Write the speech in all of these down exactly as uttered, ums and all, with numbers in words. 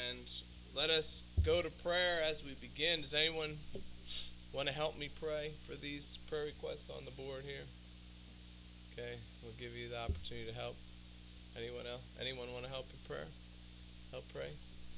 and let us go to prayer as we begin. Does anyone want to help me pray for these prayer requests on the board here? Okay, we'll give you the opportunity to help. Anyone else? Anyone want to help in prayer? Help pray?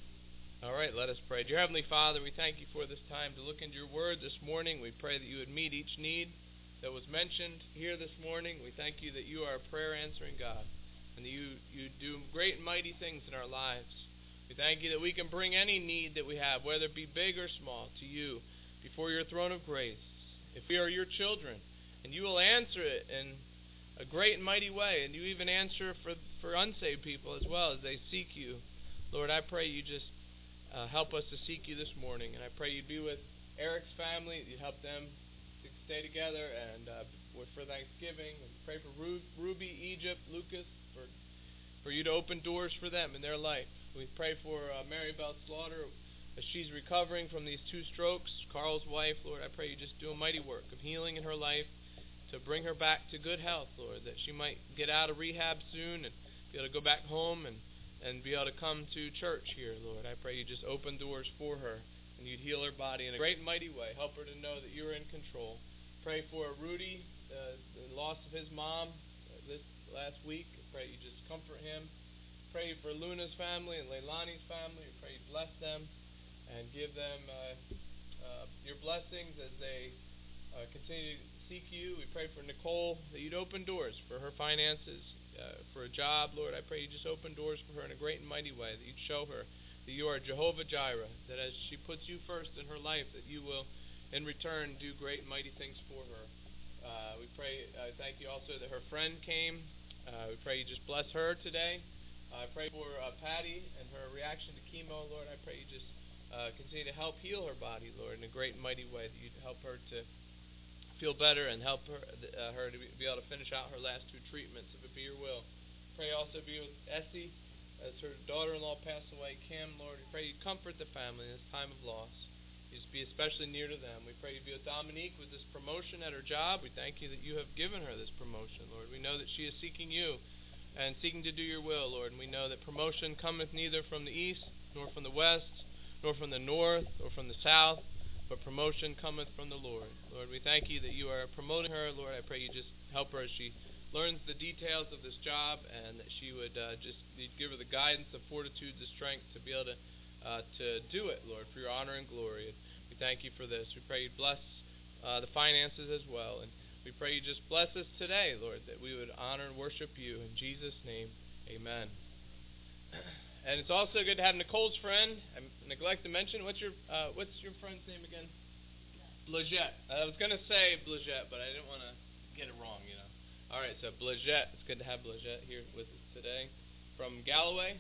All right, let us pray. Dear Heavenly Father, we thank you for this time to look into your word this morning. We pray that you would meet each need that was mentioned here this morning. We thank you that you are a prayer-answering God, and that you, you do great and mighty things in our lives. We thank you that we can bring any need that we have, whether it be big or small, to you before your throne of grace. If we are your children, and you will answer it in a great and mighty way, and you even answer for, for unsaved people as well as they seek you. Lord, I pray you just uh, help us to seek you this morning, and I pray you be with Eric's family, you help them to stay together, and uh, for Thanksgiving, and pray for Ru- Ruby, Egypt, Lucas, for for you to open doors for them in their life. We pray for uh, Mary Bell Slaughter as she's recovering from these two strokes. Carl's wife, Lord, I pray you just do a mighty work of healing in her life to bring her back to good health, Lord, that she might get out of rehab soon and be able to go back home and, and be able to come to church here, Lord. I pray you just open doors for her and you'd heal her body in a great and mighty way. Help her to know that you're in control. Pray for Rudy, uh, the loss of his mom uh, this last week. I pray you just comfort him. Pray for Luna's family and Leilani's family. I pray you bless them and give them uh, uh, your blessings as they uh, continue to seek you. We pray for Nicole that you'd open doors for her finances, uh, for a job. Lord, I pray you just open doors for her in a great and mighty way, that you'd show her that you are Jehovah Jireh, that as she puts you first in her life, that you will in return do great and mighty things for her. Uh, we pray, uh, thank you also that her friend came. Uh, we pray you just bless her today. Uh, I pray for uh, Patty and her reaction to chemo, Lord. I pray you just uh, continue to help heal her body, Lord, in a great and mighty way, that you'd help her to feel better and help her uh, her to be able to finish out her last two treatments, if it be your will. Pray also be with Essie as her daughter-in-law passed away, Kim, Lord. We pray you comfort the family in this time of loss. You just be especially near to them. We pray you be with Dominique with this promotion at her job. We thank you that you have given her this promotion, Lord. We know that she is seeking you and seeking to do your will, Lord. And we know that promotion cometh neither from the east, nor from the west, nor from the north, or from the south, but promotion cometh from the Lord. Lord, we thank you that you are promoting her. Lord, I pray you just help her as she learns the details of this job, and that she would uh, just give her the guidance, the fortitude, the strength to be able to uh, to do it, Lord, for your honor and glory. And we thank you for this. We pray you bless uh, the finances as well, and we pray you just bless us today, Lord, that we would honor and worship you. In Jesus' name, amen. And it's also good to have Nicole's friend. I neglect to mention, what's your uh, what's your friend's name again? Blagette. I was going to say Blagette, but I didn't want to get it wrong, you know. All right, so Blagette. It's good to have Blagette here with us today. From Galloway?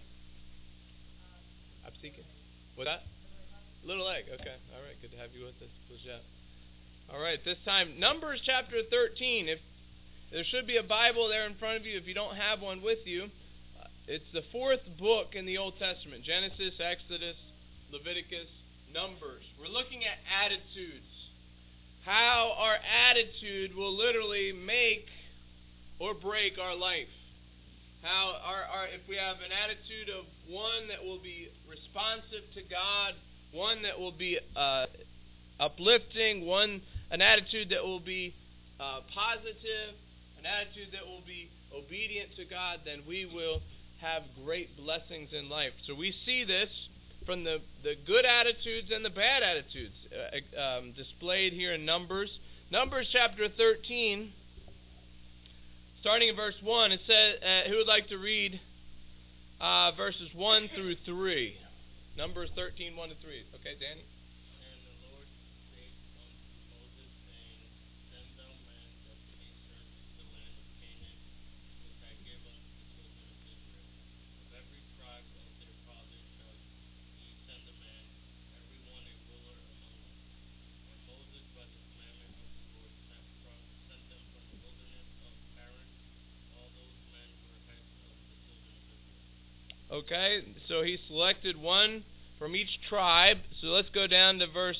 Absecon? What that? Little Egg. Okay. All right, good to have you with us, Blagette. All right, this time, Numbers chapter thirteen. If there should be a Bible there in front of you, if you don't have one with you, uh, it's the fourth book in the Old Testament. Genesis, Exodus, Leviticus, Numbers. We're looking at attitudes. How our attitude will literally make or break our life. How our, our if we have an attitude of one that will be responsive to God, one that will be uh, uplifting, one an attitude that will be uh, positive, an attitude that will be obedient to God, then we will have great blessings in life. So we see this from the, the good attitudes and the bad attitudes uh, um, displayed here in Numbers. Numbers chapter thirteen, starting in verse one, it says, uh, who would like to read uh, verses one through three? Numbers thirteen, one to three. Okay, Danny? And the Lord spake unto Moses, saying, Send thou men that we may search the land of Canaan, which I give unto the children of Israel. Of every tribe of their fathers shall ye send a man, every one a ruler among them. And Moses, by the commandment of the Lord, sent, from, sent them from the wilderness of Paran. All those men were heads of the children of Israel. Okay, so he selected one from each tribe. So let's go down to verse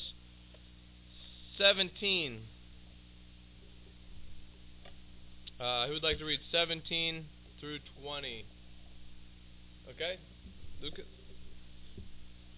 seventeen. Uh, who would like to read seventeen through twenty? Okay, Lucas.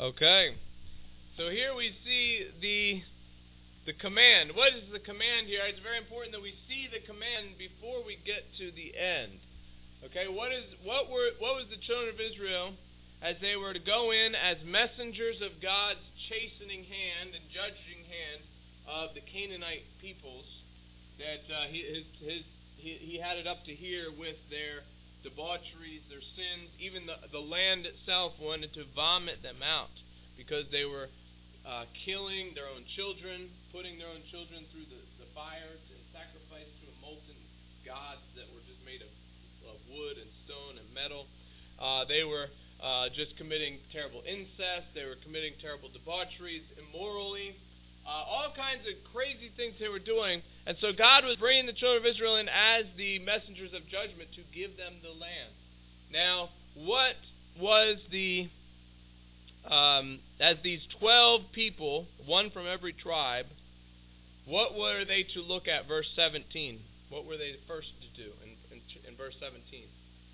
Okay. So here we see the the command. What is the command here? It's very important that we see the command before we get to the end. Okay, what is what were what was the children of Israel as they were to go in as messengers of God's chastening hand and judging hand of the Canaanite peoples, that uh, he, his, his, he, he had it up to here with their debaucheries, their sins. Even the, the land itself wanted to vomit them out because they were uh, killing their own children, putting their own children through the, the fire and sacrifice to a molten gods that were just made of, of wood and stone and metal. Uh, they were uh, just committing terrible incest. They were committing terrible debaucheries, immorally. Uh, all kinds of crazy things they were doing. And so God was bringing the children of Israel in as the messengers of judgment to give them the land. Now, what was the, um, as these twelve people, one from every tribe, what were they to look at? Verse seventeen. What were they first to do in, in, in verse seventeen?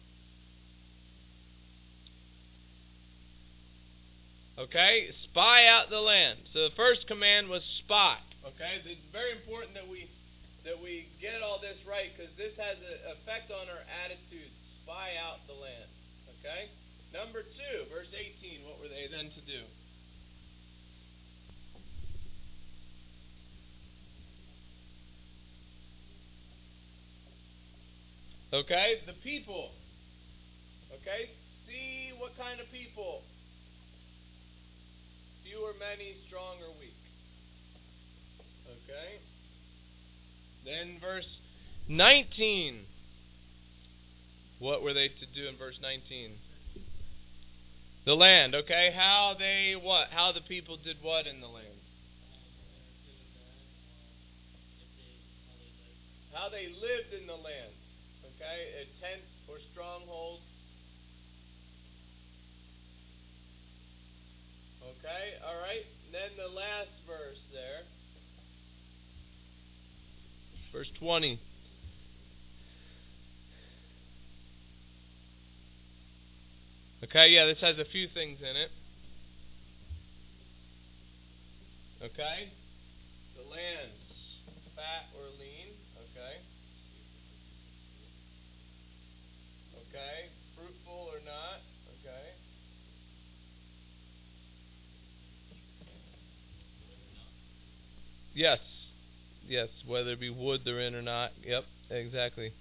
Okay, spy out the land. So the first command was spy. Okay, it's very important that we that we get all this right, because this has an effect on our attitude. Spy out the land. Okay, number two, verse eighteen. What were they then to do? Okay, the people. Okay, see what kind of people. Few or many, strong or weak. Okay. Then verse nineteen. What were they to do in verse nineteen? The land, okay? How they what? How the people did what in the land? How they lived in the land. Okay? A tent or stronghold. Okay, alright. Then the last verse there. Verse twenty. Okay, yeah, this has a few things in it. Okay? The land, fat or lean. Okay? Okay? Fruitful or not. Okay? Yes. Yes, whether it be wood they're in or not. Yep, exactly.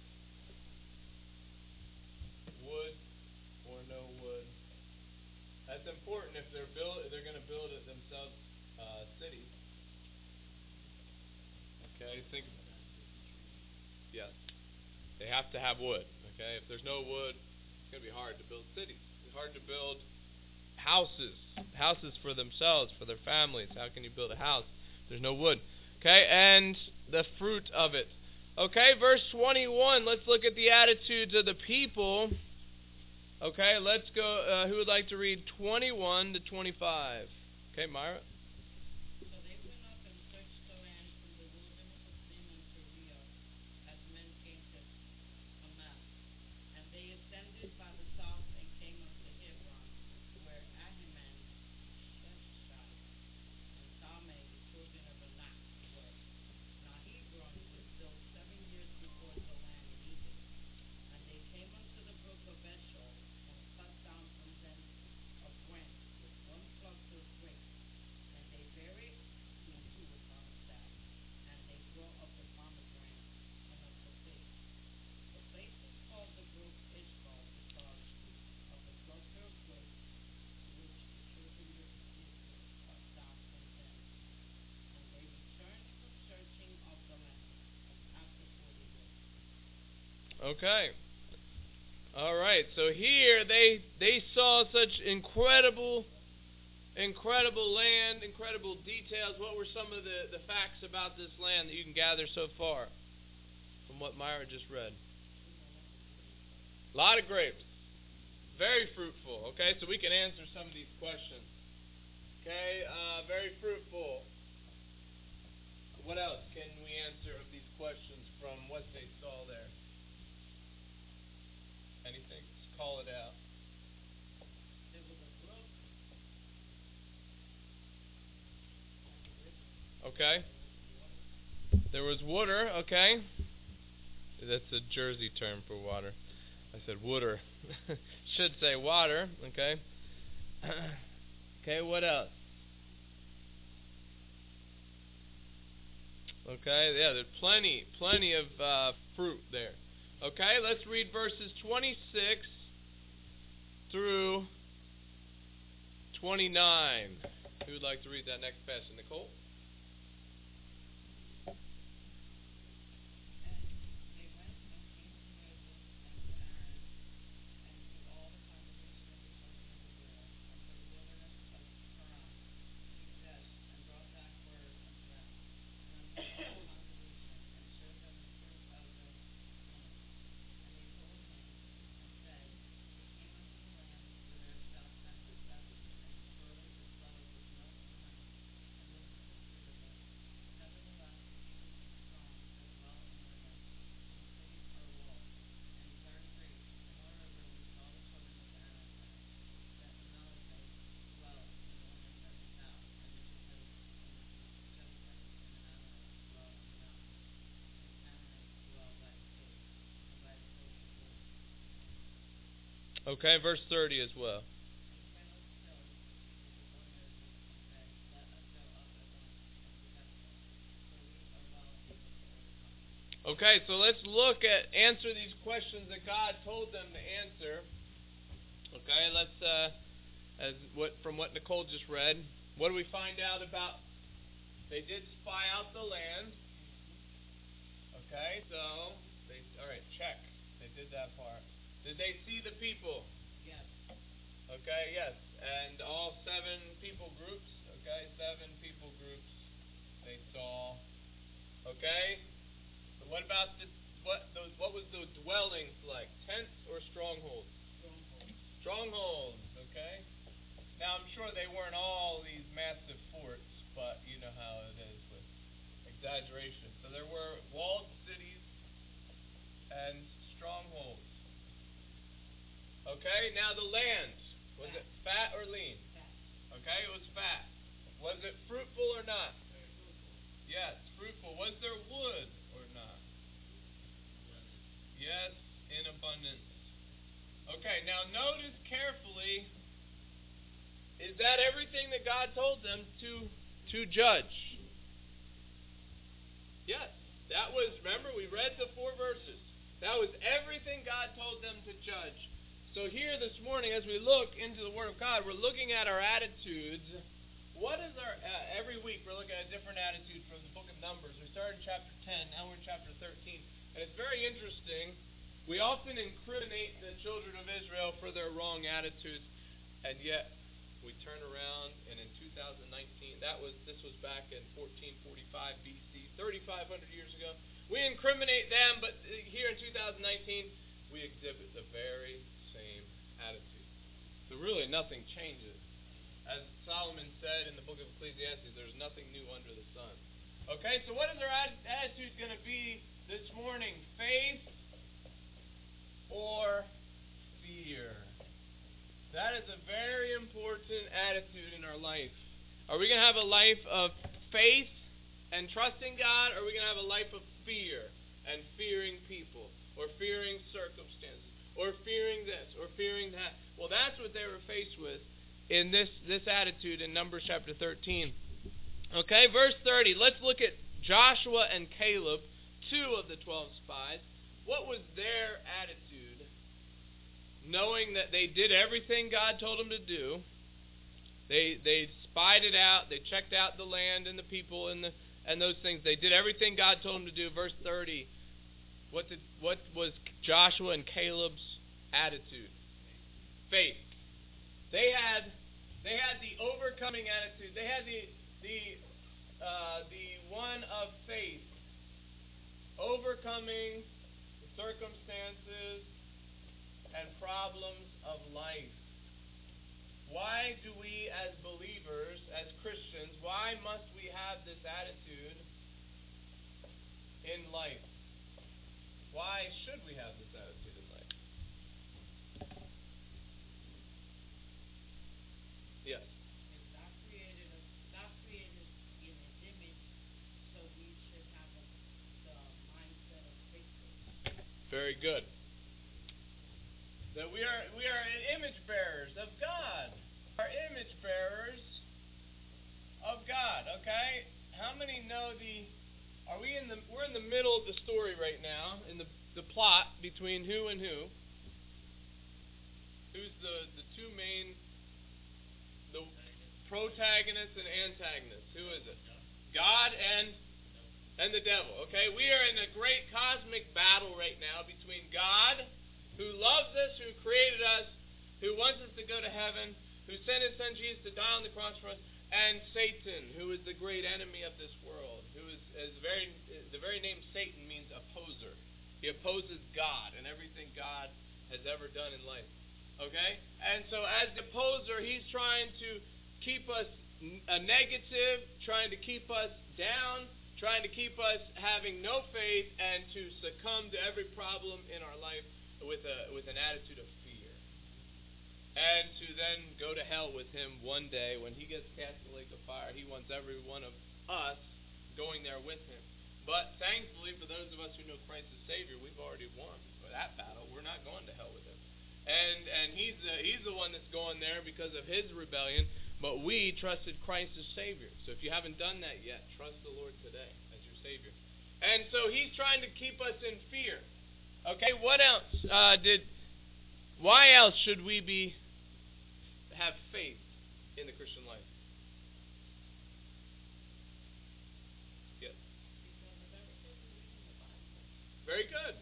Wood or no wood. That's important if they're build if they're going to build it themselves uh, cities. Okay, think. Yes, they have to have wood. Okay, if there's no wood, it's going to be hard to build cities. It's hard to build houses, houses for themselves, for their families. How can you build a house if there's no wood? Okay, and the fruit of it. Okay, verse twenty-one. Let's look at the attitudes of the people. Okay, let's go. Uh, who would like to read twenty-one to twenty-five? Okay, Myra. So they went up and searched the land from the wilderness of Zin unto Rio, as men came to Hamath. And they ascended by the south and came unto Hebron, where Ahiman, Sheshai, and Talmai, the children of Anak, were. Now Hebron was built seven years before the land in Egypt. And they came unto the brook of Eshcol, and cut down from thence a branch with one cluster of grapes, and they bare it into it on a staff, and they brought of the pomegranate and of the figs. The place was called the brook Eshcol, because of the cluster of grapes which the children of Israel cut down from thence. And they returned from searching of the land after forty days. Okay. All right. So here they they saw such incredible, incredible land, incredible details. What were some of the, the facts about this land that you can gather so far from what Myra just read? A lot of grapes. Very fruitful. Okay, so we can answer some of these questions. Okay, uh, very fruitful. What else can we answer of these questions from what they saw there? Anything? Just call it out. There was a brook, Okay. There was water. Okay. That's a Jersey term for water. I said water. Should say water. Okay. Okay, what else? Okay, yeah, there's plenty, plenty of uh, fruit there. Okay, let's read verses twenty-six through twenty-nine. Who would like to read that next passage? Nicole? Okay, verse thirty as well. Okay, so let's look at, answer these questions that God told them to answer. Okay, let's, uh, as what from what Nicole just read, what do we find out about? They did spy out the land. Okay, so, they, all right, check. They did that part. Did they see the people? Yes. Okay, yes. And all seven people groups, okay, seven people groups they saw. Okay? So what about the what the what was the dwellings like? Tents or strongholds? Strongholds. Strongholds, okay? Now I'm sure they weren't all these massive forts, but you know how it is with exaggeration. So there were walled cities and strongholds. Okay, now the land. Was Fat. it fat or lean? Fat. Okay, it was fat. Was it fruitful or not? Very fruitful. Yes, fruitful. Was there wood or not? Yes, in abundance. Okay, now notice carefully, is that everything that God told them to to judge? Yes, that was, remember, we read the four verses. That was everything God told them to judge. So here this morning, as we look into the Word of God, we're looking at our attitudes. What is our, uh, every week we're looking at a different attitude from the book of Numbers. We started in chapter ten, now we're in chapter thirteen. And it's very interesting. We often incriminate the children of Israel for their wrong attitudes, and yet we turn around, and in two thousand nineteen, that was this was back in fourteen forty-five B C, thirty-five hundred years ago. We incriminate them, but here in two thousand nineteen, we exhibit the very same attitude. So really nothing changes. As Solomon said in the book of Ecclesiastes, there's nothing new under the sun. Okay, so what is our attitude going to be this morning? Faith or fear? That is a very important attitude in our life. Are we going to have a life of faith and trusting God, or are we going to have a life of fear and fearing people, or fearing circumstances, or fearing this, or fearing that? Well, that's what they were faced with in this, this attitude in Numbers chapter thirteen. Okay, verse thirty. Let's look at Joshua and Caleb, two of the twelve spies. What was their attitude? Knowing that they did everything God told them to do. They they spied it out. They checked out the land and the people and the and those things. They did everything God told them to do. Verse thirty. What did what was Joshua and Caleb's attitude? Faith. They had they had the overcoming attitude. They had the the uh, the one of faith, overcoming the circumstances and problems of life. Why do we as believers, as Christians, why must we have this attitude in life? Why should we have this attitude in life? Yes. God created us. God created us in His image Very good. That we are we are image bearers of God. Are image bearers of God. Okay? How many know the are we in the we're in the middle of the story right now, in the the plot between who and who? Who's the, the two main the protagonists and antagonists? Who is it? God and and the devil. Okay, we are in a great cosmic battle right now between God, who loves us, who created us, who wants us to go to heaven, who sent his son Jesus to die on the cross for us, and Satan, who is the great enemy of this world, who is, is very the very name Satan means opposer. He opposes God and everything God has ever done in life. Okay? And so as the opposer, he's trying to keep us a negative, trying to keep us down, trying to keep us having no faith, and to succumb to every problem in our life with a with an attitude of fear. And to then go to hell with him one day when he gets cast in the lake of fire. He wants every one of us going there with him. But thankfully, for those of us who know Christ as Savior, we've already won that battle. We're not going to hell with him. And and he's the, he's the one that's going there because of his rebellion. But we trusted Christ as Savior. So if you haven't done that yet, trust the Lord today as your Savior. And so he's trying to keep us in fear. Okay, what else uh, did? Why else should we be have faith in the Christian life? Yes. Very good.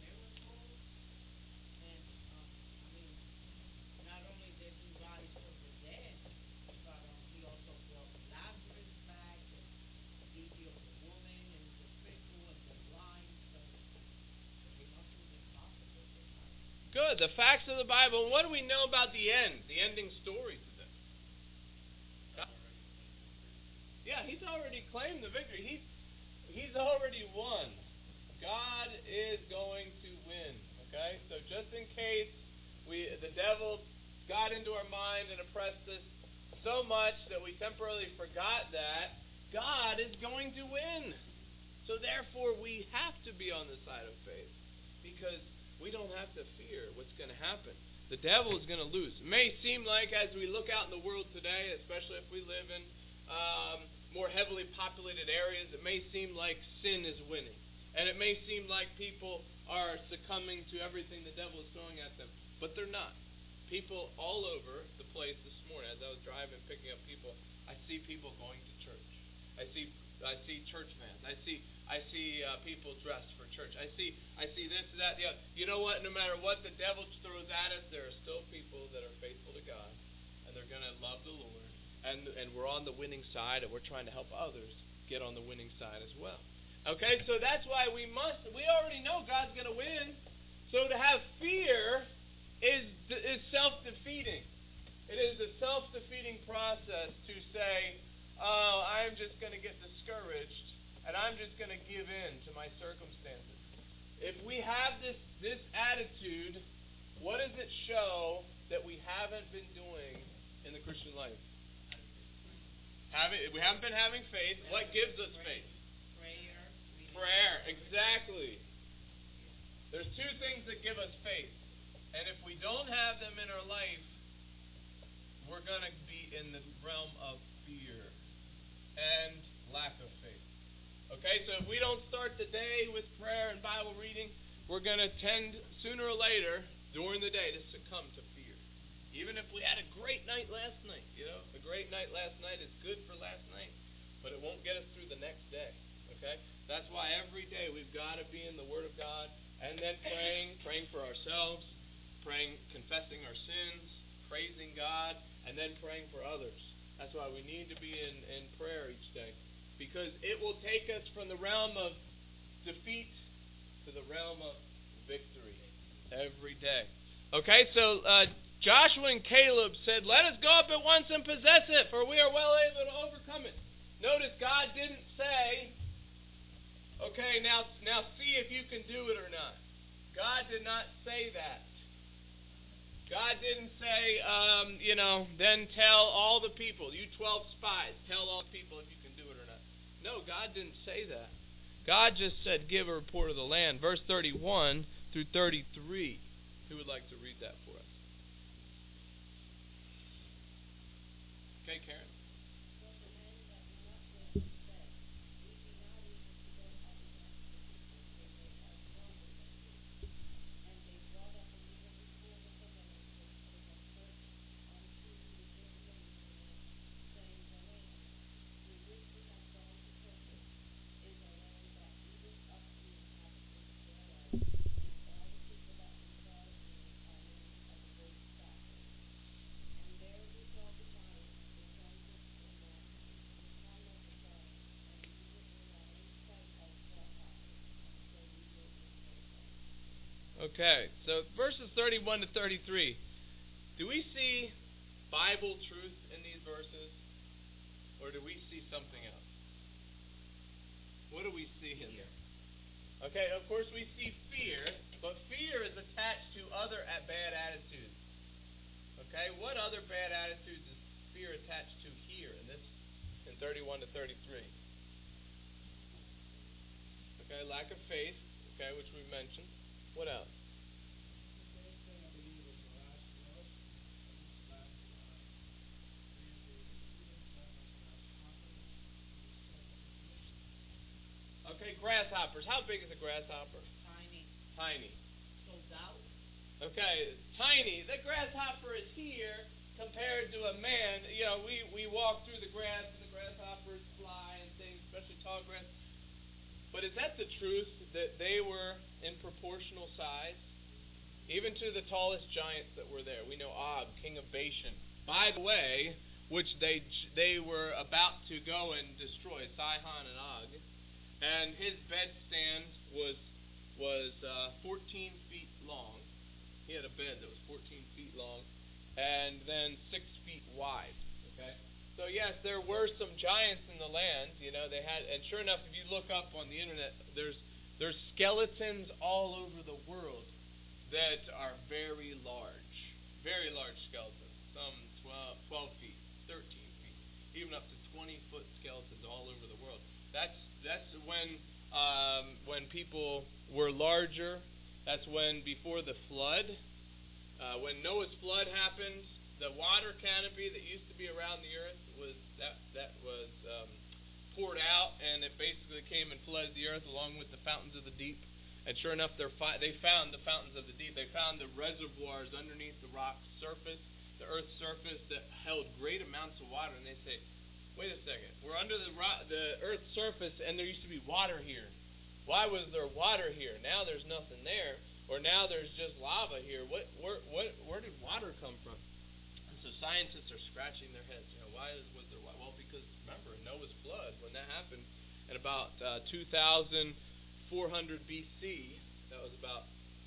Good. The facts of the Bible. And what do we know about the end? The ending story to this? Yeah, he's already claimed the victory. He's he's already won. God is going to win. Okay? So just in case we the devil got into our mind and oppressed us so much that we temporarily forgot that, God is going to win. So therefore we have to be on the side of faith. Because we don't have to fear what's going to happen. The devil is going to lose. It may seem like as we look out in the world today, especially if we live in um, more heavily populated areas, it may seem like sin is winning. And it may seem like people are succumbing to everything the devil is throwing at them. But they're not. People all over the place this morning, as I was driving, picking up people, I see people going to church. I see I see church vans. I see I see uh, people dressed for church. I see I see this, that, the other. You know what? No matter what the devil throws at us, there are still people that are faithful to God, and they're going to love the Lord. And and we're on the winning side, and we're trying to help others get on the winning side as well. Okay, so that's why we must. We already know God's going to win. So to have fear is is self-defeating. It is a self-defeating process to say, oh, I'm just going to get discouraged, and I'm just going to give in to my circumstances. If we have this, this attitude, what does it show that we haven't been doing in the Christian life? Having, we haven't been having faith. What gives us faith? Prayer. Prayer, exactly. There's two things that give us faith. And if we don't have them in our life, we're going to be in the realm of fear and lack of faith. Okay, so if we don't start the day with prayer and Bible reading, we're going to tend sooner or later during the day to succumb to fear. Even if we had a great night last night, you know, a great night last night is good for last night, but it won't get us through the next day. Okay, that's why every day we've got to be in the Word of God, and then praying, praying for ourselves, praying, confessing our sins, praising God, and then praying for others. That's why we need to be in, in prayer each day. Because it will take us from the realm of defeat to the realm of victory every day. Okay, so uh, Joshua and Caleb said, let us go up at once and possess it, for we are well able to overcome it. Notice God didn't say, okay, now, now see if you can do it or not. God did not say that. God didn't say, um, you know, then tell all the people, you twelve spies, tell all the people if you can do it or not. No, God didn't say that. God just said, give a report of the land. Verse thirty-one through thirty-three. Who would like to read that for us? Okay, Karen. Okay, so verses thirty-one to thirty-three. Do we see Bible truth in these verses? Or do we see something else? What do we see in there? Okay, of course we see fear, but fear is attached to other bad attitudes. Okay, what other bad attitudes is fear attached to here in this, in thirty-one to thirty-three? Okay, lack of faith, okay, which we mentioned. What else? Okay, grasshoppers. How big is a grasshopper? Tiny. Tiny. So doubt. Okay, tiny. The grasshopper is here compared to a man. You know, we, we walk through the grass and the grasshoppers fly and things, especially tall grass. But is that the truth, that they were in proportional size? Even to the tallest giants that were there. We know Og, king of Bashan. By the way, which they they were about to go and destroy, Sihon and Og. And his bedstand was was uh, fourteen feet long. He had a bed that was fourteen feet long, and then six feet wide. Okay, so yes, there were some giants in the land. You know, they had, and sure enough, if you look up on the internet, there's there's skeletons all over the world that are very large, very large skeletons. Some twelve, twelve feet, thirteen feet, even up to twenty foot skeletons all over the world. That's That's when um, when people were larger. That's when before the flood, uh, when Noah's flood happened, the water canopy that used to be around the earth was that that was um, poured out, and it basically came and flooded the earth along with the fountains of the deep. And sure enough, fi- they found the fountains of the deep. They found the reservoirs underneath the rock's surface, the earth's surface, that held great amounts of water. And they say, wait a second, we're under the ro- the earth's surface, and there used to be water here. Why was there water here? Now there's nothing there, or now there's just lava here. What, where, what, where did water come from? And so scientists are scratching their heads. You know, why was there water? Well, because remember Noah's flood, when that happened in about uh, two thousand four hundred B C, that was about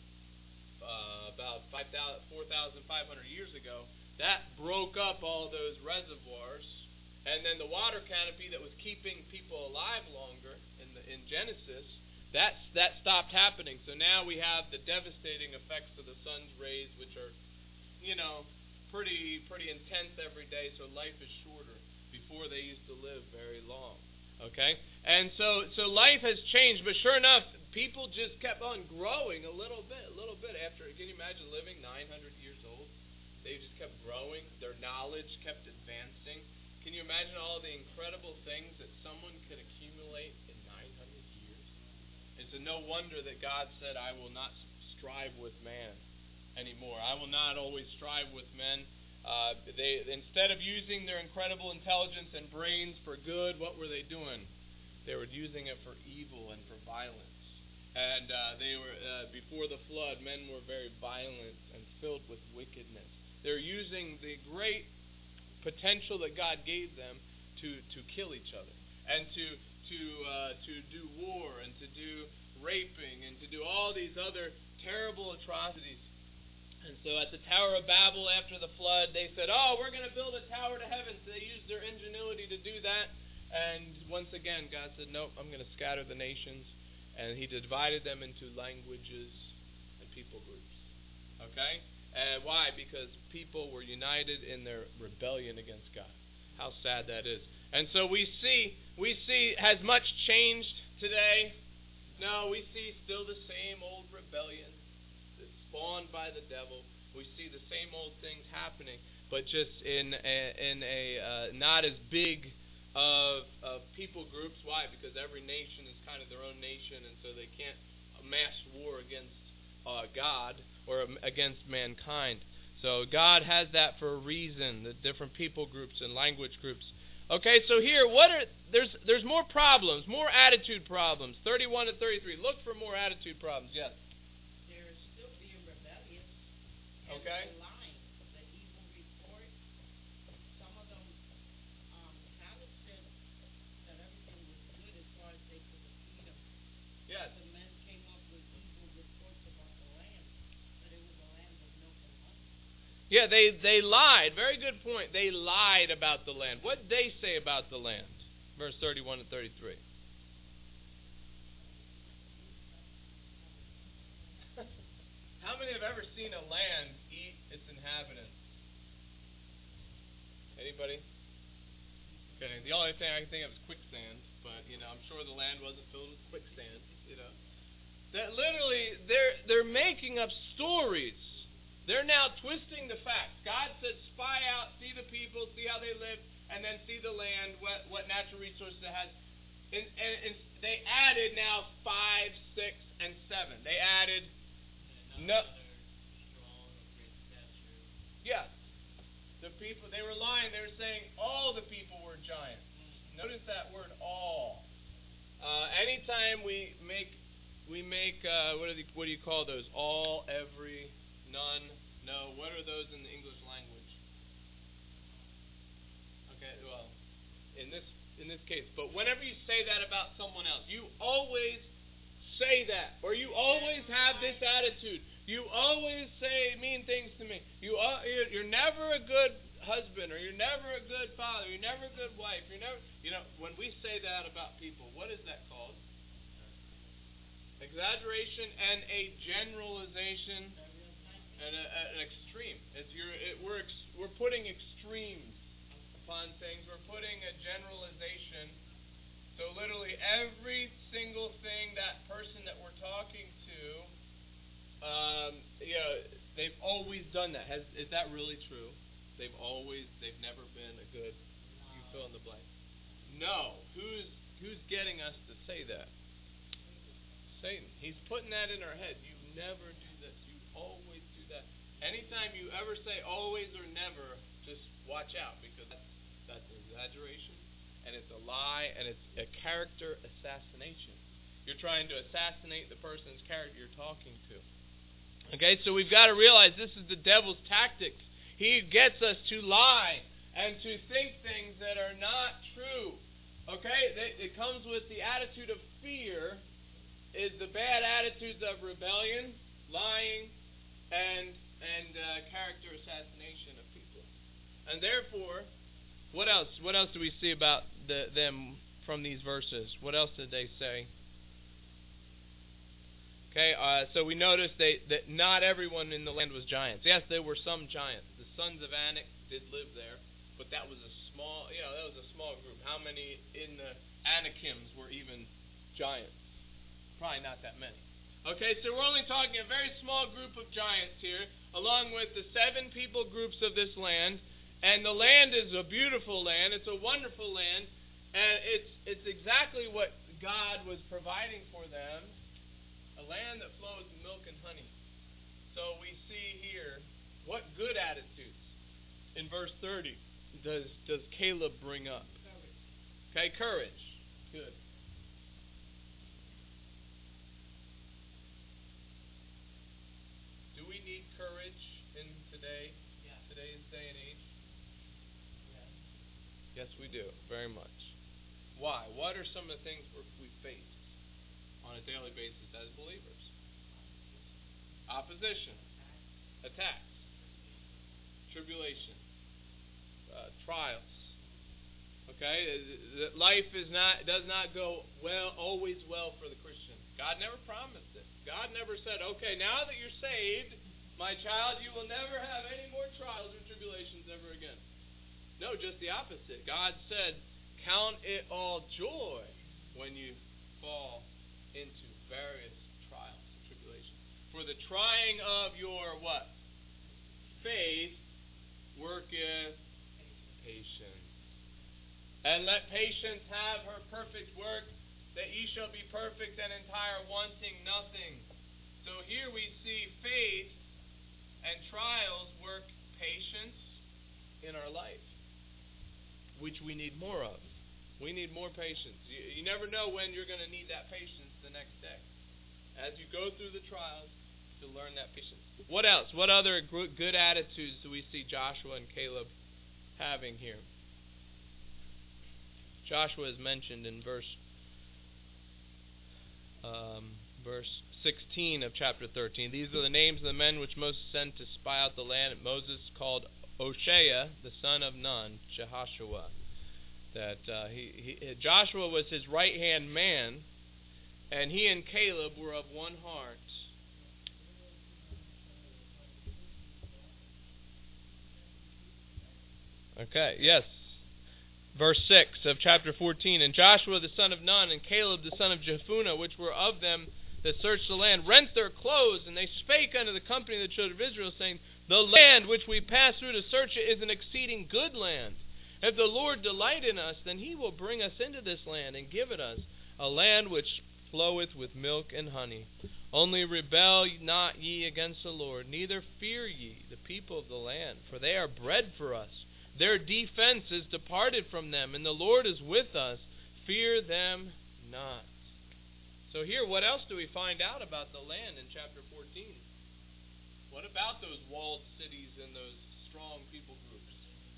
uh, about four thousand five hundred years ago. That broke up all those reservoirs. And then the water canopy that was keeping people alive longer in the in Genesis, that's, that stopped happening. So now we have the devastating effects of the sun's rays, which are, you know, pretty pretty intense every day. So life is shorter. Before they used to live very long. Okay, and so so life has changed. But sure enough, people just kept on growing a little bit, a little bit. After, can you imagine living nine hundred years old? They just kept growing. Their knowledge kept advancing. Can you imagine all the incredible things that someone could accumulate in nine hundred years? It's a no wonder that God said, I will not strive with man anymore. I will not always strive with men. Uh, they instead of using their incredible intelligence and brains for good, what were they doing? They were using it for evil and for violence. And uh, they were uh, before the flood, men were very violent and filled with wickedness. They're using the great potential that God gave them to, to kill each other and to to uh, to do war and to do raping and to do all these other terrible atrocities. And so at the Tower of Babel after the flood, they said, oh, we're going to build a tower to heaven. So they used their ingenuity to do that. And once again, God said, nope, I'm going to scatter the nations. And he divided them into languages and people groups. Okay? And why? Because people were united in their rebellion against God. How sad that is. And so we see, we see, has much changed today? No, we see still the same old rebellion that's spawned by the devil. We see the same old things happening, but just in a, in a uh, not as big of of people groups. Why? Because every nation is kind of their own nation, and so they can't mass war against uh, God or um, against mankind. So God has that for a reason. The different people groups and language groups. Okay, so here, what are there's there's more problems, more attitude problems. thirty-one to thirty-three. Look for more attitude problems. Yes. They're still being rebellious. And Okay. they're lying. The evil report. Some of them, um, Caleb said that everything was good as far as they could feed them. Yes. The men came up with evil reports about the land, that it was a land of milk and honey. Yeah, they, they lied. Very good point. They lied about the land. What did they say about the land? Verse thirty-one and thirty-three. How many have ever seen a land eat its inhabitants? Anybody? Okay, the only thing I can think of is quicksand, but you know, I'm sure the land wasn't filled with quicksand, you know. That literally they're they're making up stories. They're now twisting the facts. God said, spy out, see the people, see how they live, and then see the land, what, what natural resources it has. And, and, and they added now five, six, and seven. They added no. Yes. The people, they were lying. They were saying all the people were giants. Notice that word all. Uh, anytime we make, we make, uh, what, do they, what do you call those? All, every, none, no. What are those in the English language? Okay, well, in this in this case. But whenever you say that about someone else, you always say that, or you always have this attitude. You always say mean things to me. You uh, you're never a good husband, or you're never a good father. You're never a good wife. You're never, you know, when we say that about people, what is that called? Exaggeration and a generalization and a, a, an extreme. It's you're, it, we're ex, we're putting extremes upon things. We're putting a generalization. So literally every single thing that person that we're talking to, um, you know, they've always done that. Has is that really true? They've always, they've never been a good. You fill in the blank. No. Who's who's getting us to say that? Satan. He's putting that in our head. You never do this. You always do that. Anytime you ever say always or never, just watch out, because that's, that's an exaggeration, and it's a lie, and it's a character assassination. You're trying to assassinate the person's character you're talking to. Okay, so we've got to realize this is the devil's tactics. He gets us to lie and to think things that are not true. Okay, it comes with the attitude of fear, is the bad attitudes of rebellion, lying, and and uh, character assassination of people. And therefore, what else? What else do we see about the, them from these verses? What else did they say? Okay, uh, so we noticed they, that not everyone in the land was giants. Yes, there were some giants. The sons of Anak did live there, but that was a small, you know, that was a small group. How many in the Anakims were even giants? Probably not that many. Okay, so we're only talking a very small group of giants here, along with the seven people groups of this land. And the land is a beautiful land. It's a wonderful land. And it's it's exactly what God was providing for them, a land that flows with milk and honey. So we see here, what good attitudes in verse thirty does, does Caleb bring up? Okay, courage. Good. Do we need courage in today, Yeah. today's day and age? Yeah. Yes, we do, very much. Why? What are some of the things we face on a daily basis as believers? Opposition, attacks, tribulation, uh, trials. Okay, life is not does not go well always well for the Christian. God never promised it. God never said, "Okay, now that you're saved, my child, you will never have any more trials or tribulations ever again." No, just the opposite. God said, "Count it all joy when you fall into various trials and tribulations. For the trying of your what? Faith worketh patience. And let patience have her perfect work, that ye shall be perfect and entire, wanting nothing. So here we see faith and trials work patience in our life, which we need more of. We need more patience. You, you never know when you're going to need that patience the next day. As you go through the trials, to learn that patience. What else? What other good attitudes do we see Joshua and Caleb having here? Joshua is mentioned in verse um, verse sixteen of chapter thirteen. These are the names of the men which Moses sent to spy out the land. And Moses called Oshea, the son of Nun, Jehoshua. That uh, he, he Joshua was his right hand man, and he and Caleb were of one heart. Okay, yes. Verse six of chapter fourteen. And Joshua the son of Nun and Caleb the son of Jephunneh, which were of them that searched the land, rent their clothes, and they spake unto the company of the children of Israel, saying, The land which we pass through to search it is an exceeding good land. If the Lord delight in us, then he will bring us into this land, and give it us, a land which floweth with milk and honey. Only rebel not ye against the Lord, neither fear ye the people of the land, for they are bread for us. Their defense is departed from them, and the Lord is with us. Fear them not. So here, what else do we find out about the land in chapter fourteen? What about those walled cities and those strong people groups?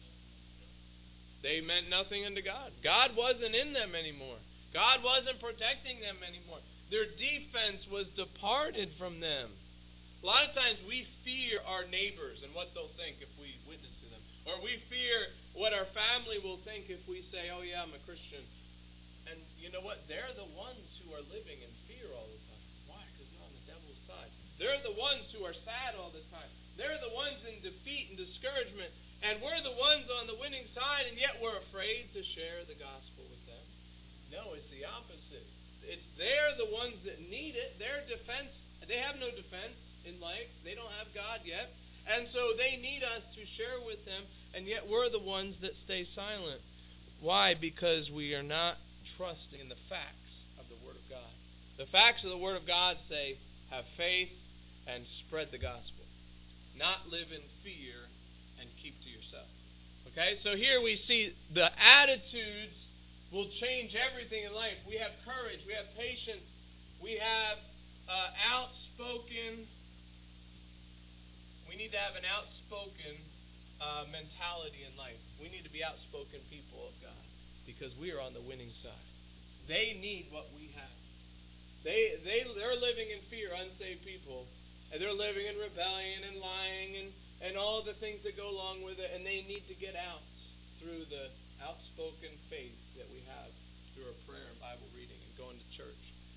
They meant nothing unto God. God wasn't in them anymore. God wasn't protecting them anymore. Their defense was departed from them. A lot of times we fear our neighbors and what they'll think if we witness to them. Or we fear what our family will think if we say, oh yeah, I'm a Christian. And you know what? They're the ones who are living in fear all the time. Why? Because they're on the devil's side. They're the ones who are sad all the time. They're the ones in defeat and discouragement. And we're the ones on the winning side, and yet we're afraid to share the gospel with them. No, it's the opposite. It's they're the ones that need it. Their defense, they have no defense in life. They don't have God yet. And so they need us to share with them, and yet we're the ones that stay silent. Why? Because we are not trusting in the facts of the Word of God. The facts of the Word of God say, have faith and spread the gospel. Not live in fear and keep to yourself. Okay, so here we see the attitudes will change everything in life. We have courage, we have patience, we have uh, outspoken. We need to have an outspoken uh, mentality in life. We need to be outspoken people of God because we are on the winning side. They need what we have. They they they're living in fear, unsaved people, and they're living in rebellion and lying and and all the things that go along with it, and they need to get out through the outspoken faith that we have through our prayer and Bible reading and going to church.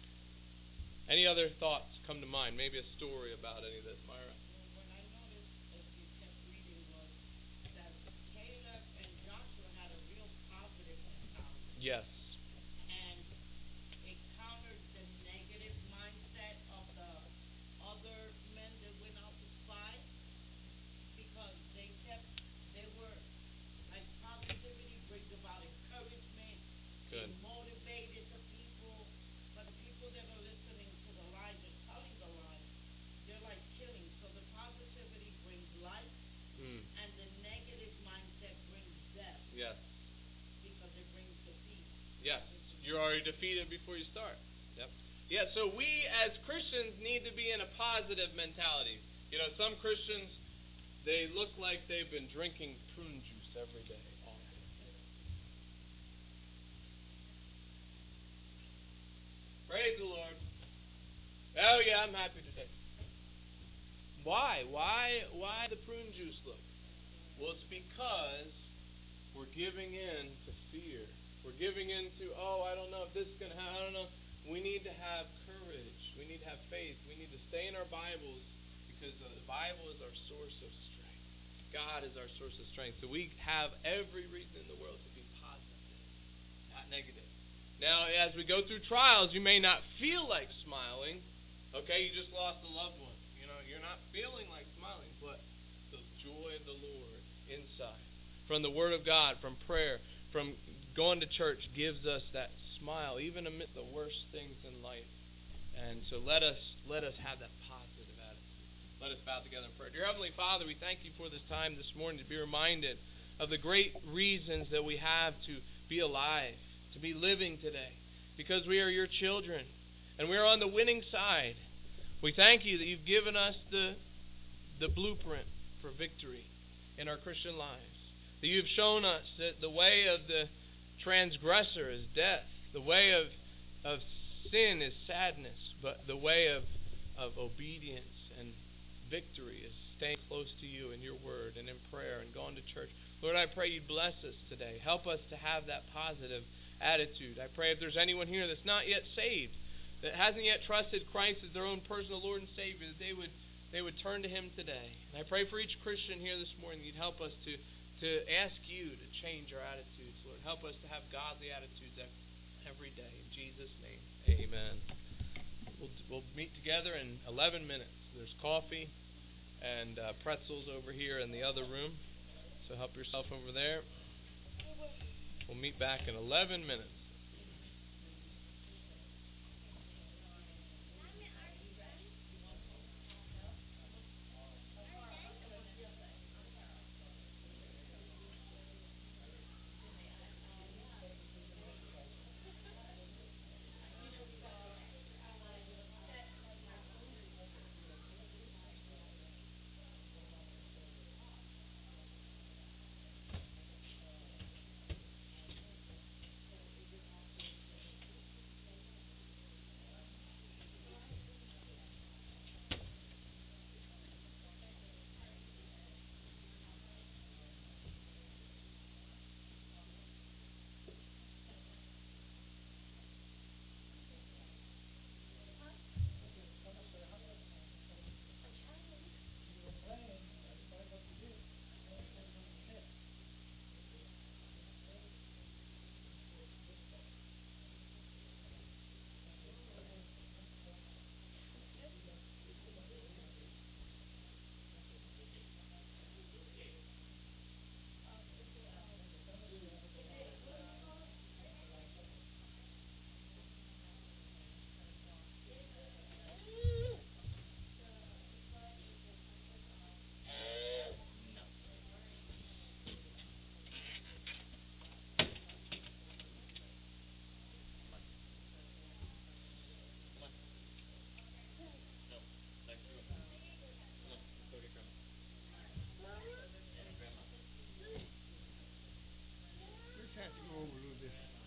Any other thoughts come to mind? Maybe a story about any of this, Myra? What I noticed as you kept reading was that Caleb and Joshua had a real positive mentality. Yes. And it countered the negative mindset of the other men that went out to spy, because they kept, they were, like, positivity brings about encouragement. Good. It motivated the people. But the people that are listening to the lie, just telling the lie, they're like killing. So the positivity brings life, Mm. and the negative mindset brings death. Yes. Because it brings defeat. Yes. You're already defeated before you start. Yep. Yeah, so we as Christians need to be in a positive mentality. You know, some Christians, they look like they've been drinking prune juice every day. All day. Praise the Lord. Oh yeah, I'm happy today. Why? Why why the prune juice look? Well, it's because we're giving in to fear. We're giving in to, oh, I don't know if this is going to happen. I don't know. We need to have courage. We need to have faith. We need to stay in our Bibles because the Bible is our source of strength. God is our source of strength. So we have every reason in the world to be positive, not negative. Now, as we go through trials, you may not feel like smiling. Okay, you just lost a loved one. You know, you're not feeling like smiling, but the joy of the Lord inside, from the Word of God, from prayer, from going to church, gives us that smile, even amid the worst things in life. And so let us let us have that positive attitude. Let us bow together in prayer. Dear Heavenly Father, we thank you for this time this morning to be reminded of the great reasons that we have to be alive, to be living today, because we are your children and we are on the winning side. We thank you that you've given us the the blueprint for victory in our Christian lives. That you've shown us that the way of the transgressor is death, the way of of sin is sadness, but the way of of obedience and victory is staying close to you in your word and in prayer and going to church. Lord, I pray you'd bless us today. Help us to have that positive attitude. I pray if there's anyone here that's not yet saved, that hasn't yet trusted Christ as their own personal Lord and Savior, that they would they would turn to him today. And I pray for each Christian here this morning that you'd help us to, to ask you to change our attitudes, Lord. Help us to have godly attitudes every day. In Jesus' name, amen. We'll, we'll meet together in eleven minutes. There's coffee and uh, pretzels over here in the other room. So help yourself over there. We'll meet back in eleven minutes. Have to go over a little bit.